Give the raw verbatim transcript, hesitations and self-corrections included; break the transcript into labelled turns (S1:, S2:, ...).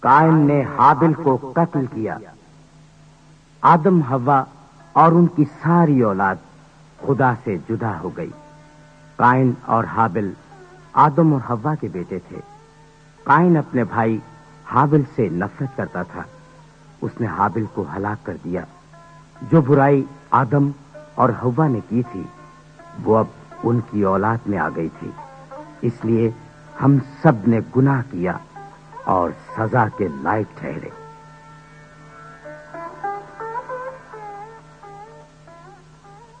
S1: कायन ने हाबिल को कत्ल किया। आदम हव्वा और उनकी सारी औलाद खुदा से जुदा हो गई। कायन और हाबिल आदम और हव्वा के बेटे थे। कायन अपने भाई हाबिल से नफरत करता था। उसने हाबिल को हलाक कर दिया। जो बुराई आदम और हव्वा ने की थी वो अब उनकी औलाद में आ गई थी। इसलिए हम सब ने गुनाह किया और सजा के लायक ठहरे।